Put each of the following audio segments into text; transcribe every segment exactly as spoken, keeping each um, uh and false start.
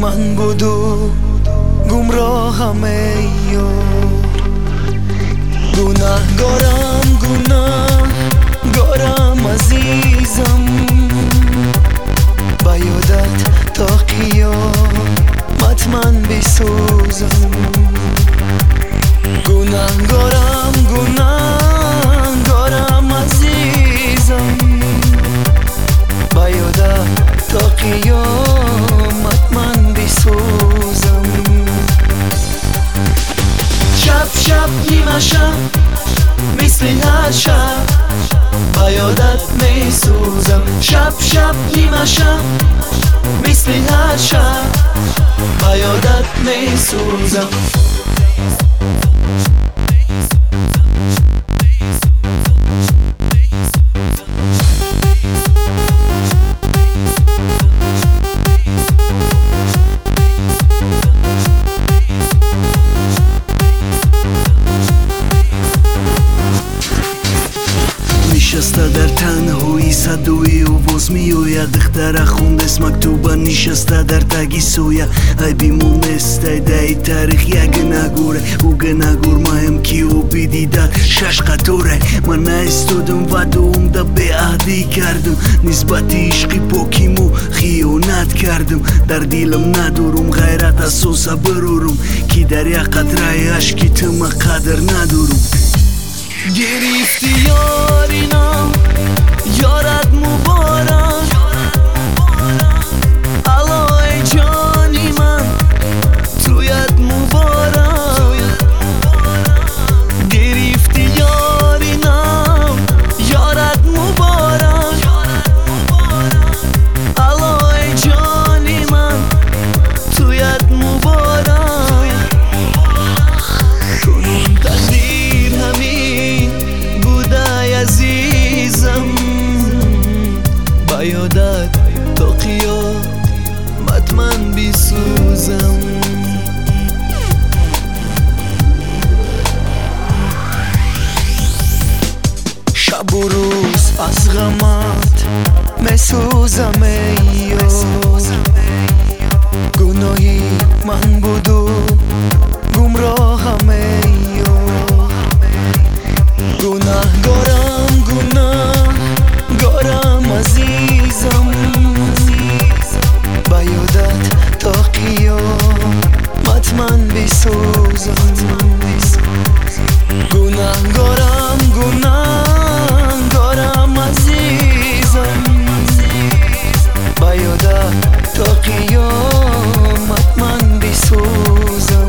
من بود و گمراهم ای یار. گناهگارم گناهگارم عزیزم، با یادت تا قیامت من بسوزم. گناهگارم گناهگارم عزیزم، با یادت تا قیامت من بسوزم. شب شب نیمه شب مثل هر شب با یادت می سوزم. شب شب نیمه شب مثل هر شب با یادت می سوزم. نشسته در تنهایی صدای آواز میآید، دختر خوندست مکتوبه نشسته در تگی سویه. ای بیمونسته دای تاریخ یک نگوره، او نگور مایم کی او بیدیده شش قطوره. من نایستادم و دوم ده به عهدی کردم، نسبت عشقی پاکیمو خیانت کردم. در دیلم ندارم غیرت اساس برورم، کی در یک قطره عشقی تم قدر ندارم. گرفتی یارینا یارت مبارک، علای جانی من تویت مبارک. گرفتی یارینا یارت مبارک، علای جانی من تویت مبارک. کنون تقدیر همین بوده عزیزم، با یادت تا قیامت من بسوزم. شب و روز از غمت مسوزم ای یار. گناهی من بود و گمراهم ای یار. گناهگارم گناهگارم عزیزم، با یادت تا قیامت من بسوزم. گناهگارم گناهگارم عزیزم، با یادت تا قیامت من بسوزم.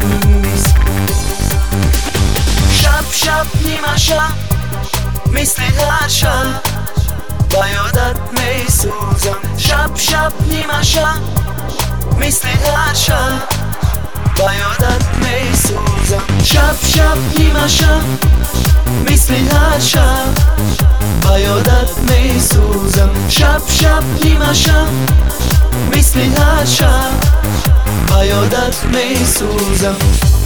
شب شب نیمه شب مثل هر شب با یادت می سوزم. شب شب نیمه شب مثل هر شب با یادت می سوزم. شب شب نیمه شب مثل هر شب با یادت می سوزم. شب شب نیمه شب مثل هر شب با یادت می سوزم.